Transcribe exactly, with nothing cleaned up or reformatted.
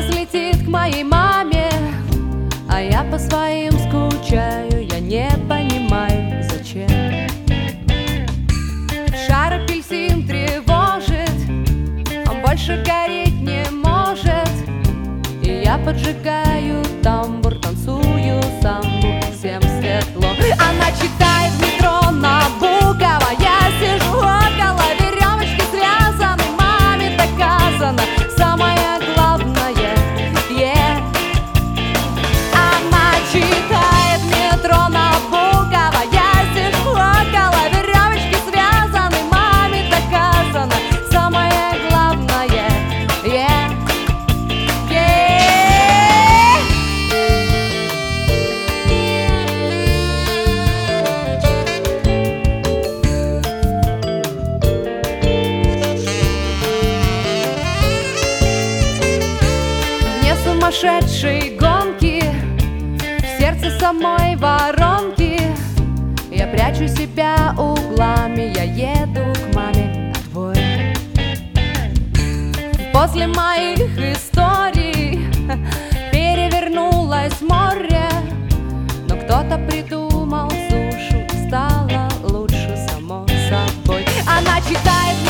поезд летит к моей маме, а я по своим скучаю, я не понимаю, зачем. Шар апельсин тревожит, он больше гореть не может, и я поджигаю тамбур, танцую самбу, всем светло. Она читает в метро Набокова, я сижу около веревочки связанной, маме доказано самое главное, yeah. Она читает в метро Набокова, я сижу около веревочки связанной, маме доказано самое главное, yeah. Сумасшедшие гонки в сердце самой воронки. Я прячу себя углами, я еду к маме отбой. После моих историй перевернулось море, но кто-то придумал сушу, и стало лучше само собой. Она читает